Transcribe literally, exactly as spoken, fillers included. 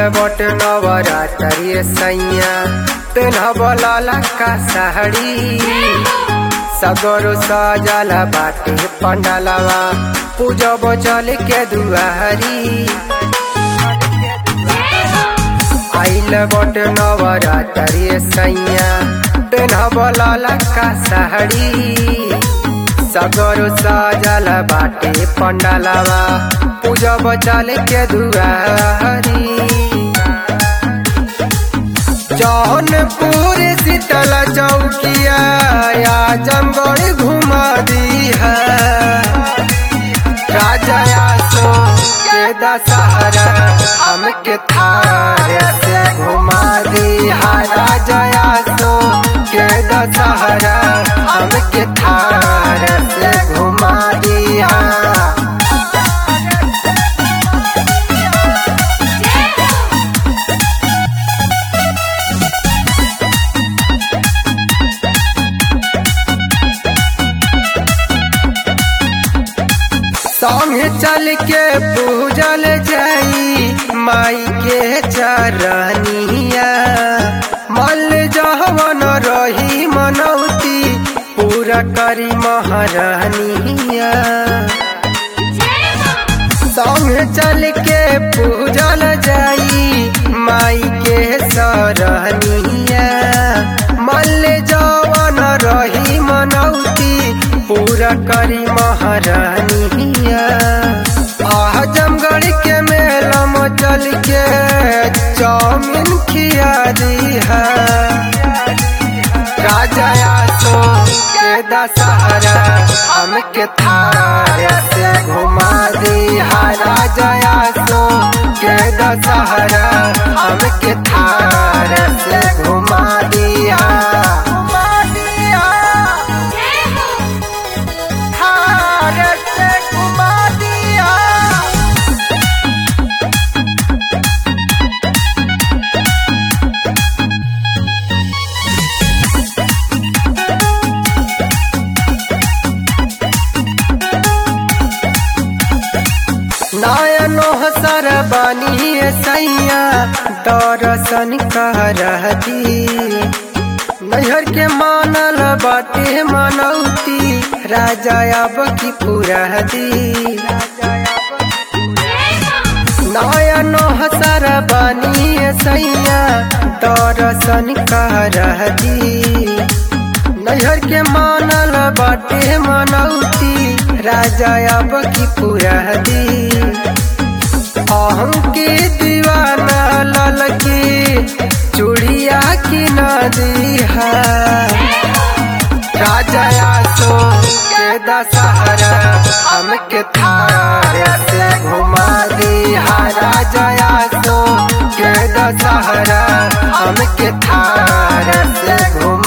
बट नवरात्रि सैया पेन्हबला का साड़ी सगरो सजल बाटे पंडलवा पूजब चल के दुआरी। आइल बट नवरात्रि सैया पेन्हबला का साड़ी सगरो सजल बाटे पंडलवा पूजब चल के दुआरी। जौनपुर शीतल चौकिया आजमगढ़ घुमा दी है राजा सो के दशहरा हमके थार से घुमा दी है राजा सो के दशहरा हमके थार से घुमा दी है। संगे चल के पूजल जाई माई के चरनिया मल जहवन रही मनौती पूरा करी महारानिया। संगे चल के पूजल जाई माई के सरनिया मल जवन रही मनौती पूरा करी महारानिया। आजमगढ़ के मेला में चल के चाउमीन खिया दी है राजा सो के दशहरा हमके थार से घुमा दी है राजा सो के दशहरा हमके थार से घुमा दी है। नयनो हसर बानी सैया दर्शन करती नैहर के मानल बाटे मनौती राजा अब की पूरा दी। नयनो हसर बानी सैया दर्शन करती नैहर के मानल बाटे मनौती राजा अब की पूरा दी। अहम की दीवाना लाल की चूड़िया की नदी है राजा सो के दशहरा हमके थार से घुमा दी है राजा सो के दशहरा हमके थार से घुमा